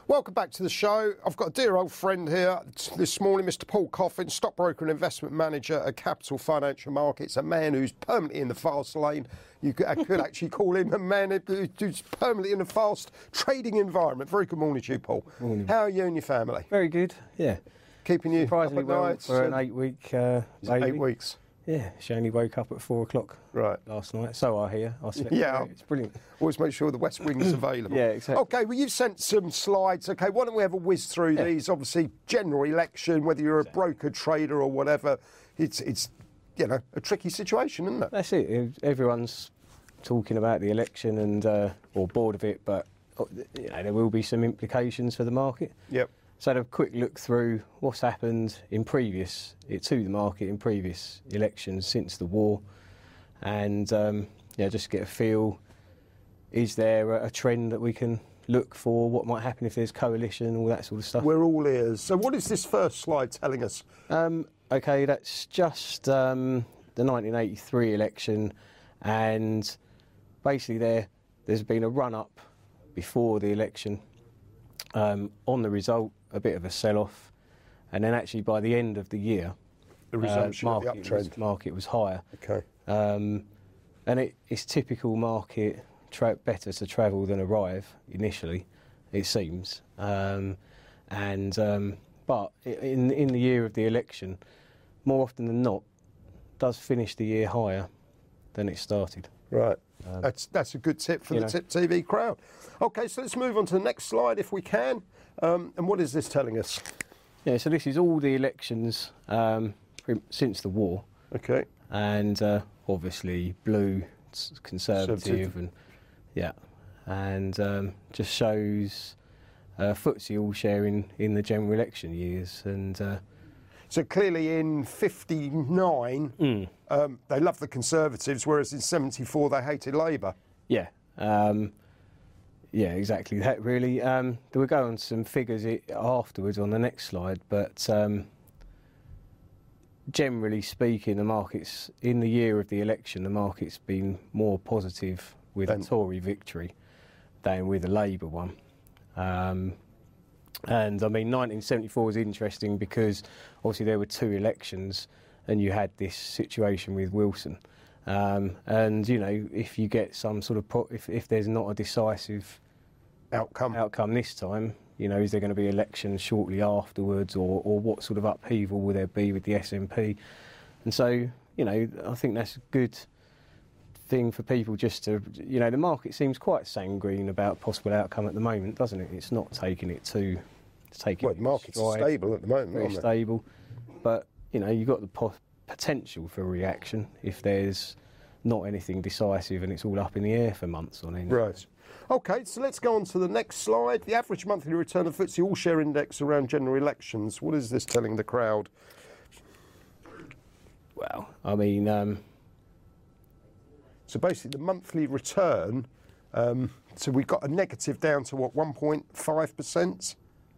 Welcome back to the show. I've got a dear old friend here this morning, Mr. Paul Coffin, stockbroker and investment manager at Capital Financial Markets, a man who's permanently in the fast lane. You could actually call him a man who's permanently in a fast trading environment. Very good morning to you, Paul. Morning. How are you and your family? Very good, yeah. Keeping you Surprisingly up at well night? for an 8-week baby. 8 weeks. Yeah, she only woke up at 4 o'clock last night. So I hear. I slept through it. It's brilliant. Always make sure the West Wing's available. Yeah, exactly. OK, well, you've sent some slides. OK, why don't we have a whiz through these? Obviously, general election, whether you're a broker, trader or whatever, it's you know, a tricky situation, isn't it? That's it. Everyone's talking about the election and or bored of it, but you know, there will be some implications for the market. Yep. So I had a quick look through what's happened to the market in previous elections since the war, and just get a feel, is there a trend that we can look for, what might happen if there's coalition, all that sort of stuff. We're all ears. So what is this first slide telling us? OK, that's just the 1983 election, and basically there's been a run-up before the election on the result, a bit of a sell-off, and then actually by the end of the year, The resumption of the uptrend. Market was higher. OK. And it's typical market, better to travel than arrive initially, it seems. But in the year of the election, more often than not, does finish the year higher than it started. Right. That's a good tip for the Tip TV crowd. OK, so let's move on to the next slide if we can. And what is this telling us? Yeah, so this is all the elections since the war. OK. And obviously blue, Conservative, and just shows FTSE all sharing in the general election years. And so clearly in 59, they loved the Conservatives, whereas in 74 they hated Labour. Yeah. Yeah, exactly that, really. We'll go on some figures afterwards on the next slide, but generally speaking, the markets, in the year of the election, the market's been more positive with a Tory victory than with a Labour one. And I mean, 1974 was interesting because obviously there were 2 elections and you had this situation with Wilson. And, you know, if you get some sort of, if there's not a decisive outcome this time, you know, is there going to be elections shortly afterwards, or what sort of upheaval will there be with the SNP? And so, you know, I think that's a good thing for people just to, you know, the market seems quite sanguine about possible outcome at the moment, doesn't it? It's not taking it too... Well, the market's stable at the moment, very stable. But, you know, you've got the potential for reaction if there's not anything decisive and it's all up in the air for months on end. Right. OK, so let's go on to the next slide. The average monthly return of FTSE All-Share Index around general elections. What is this telling the crowd? Well, I mean... So basically the monthly return, so we've got a negative down to, what, 1.5%?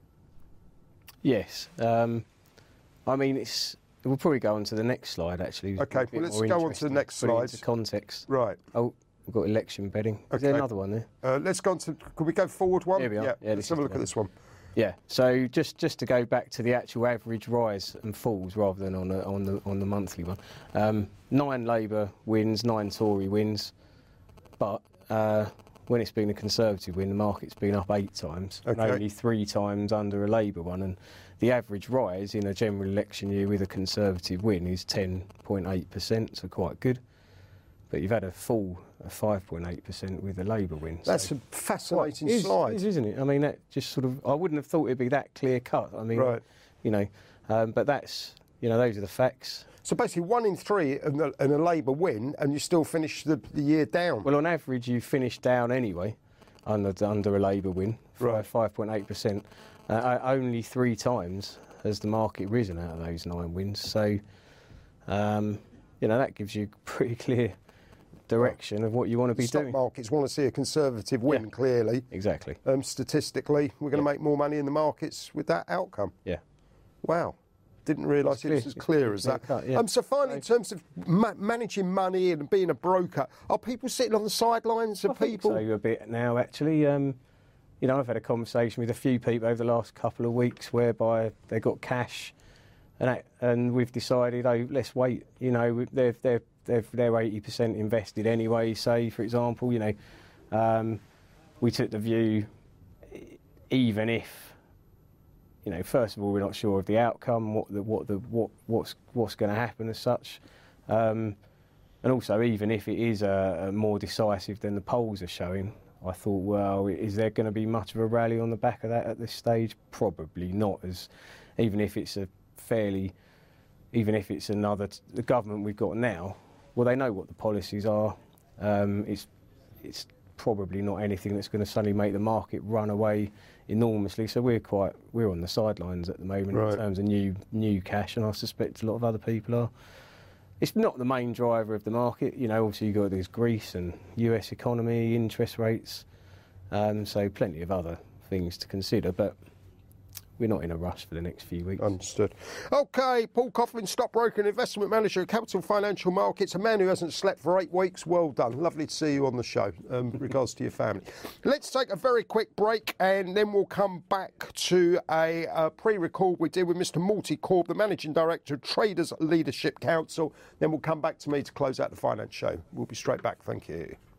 Yes. I mean, we'll probably go on to the next slide, actually. OK, well, let's go on to the next slide. Into context. Right. Oh, we've got election bedding. Okay. Is there another one there? Let's go on to... Could we go forward one? Here we are. Yeah, let's have a look at this one. Yeah. So just to go back to the actual average rise and falls rather than on the monthly one. 9 Labour wins, 9 Tory wins, but when it's been a Conservative win, the market's been up 8 times, and only 3 times under a Labour one. And the average rise in a general election year with a Conservative win is 10.8%, so quite good. But you've had a fall of 5.8% with a Labour win. That's a fascinating slide. Isn't it? I mean, that just sort of... I wouldn't have thought it'd be that clear cut. I mean, you know, but that's... You know, those are the facts. So basically 1 in 3 and a Labour win, and you still finish the year down. Well, on average, you finish down anyway under a Labour win, 5.8%. Only 3 times has the market risen out of those 9 wins. So, you know, that gives you pretty clear direction of what you want to be doing. Stock markets want to see a Conservative win, clearly. Exactly. Statistically, we're going to make more money in the markets with that outcome. Yeah. Wow. Didn't realise it was as clear as that. So finally, in terms of managing money and being a broker, are people sitting on the sidelines of people? I think so a bit now, actually. You you know, I've had a conversation with a few people over the last couple of weeks whereby they got cash, and we've decided, oh, let's wait. You know, they're 80% invested anyway. Say, for example, you know, we took the view, even if, you know, first of all, we're not sure of the outcome, what's going to happen as such, and also even if it is more decisive than the polls are showing. I thought, well, is there going to be much of a rally on the back of that at this stage? Probably not, as even if it's the government we've got now, well, they know what the policies are. It's probably not anything that's going to suddenly make the market run away enormously. So we're on the sidelines at the moment in terms of new cash, and I suspect a lot of other people are. It's not the main driver of the market. You know, obviously you've got this Greece and US economy, interest rates, so plenty of other things to consider, but we're not in a rush for the next few weeks. Understood. OK, Paul Coffin, stockbroker and investment manager at Capital Financial Markets, a man who hasn't slept for 8 weeks. Well done. Lovely to see you on the show. Regards to your family. Let's take a very quick break, and then we'll come back to a pre-record we did with Mr. Morty Korb, the Managing Director of Traders Leadership Council. Then we'll come back to me to close out the finance show. We'll be straight back. Thank you.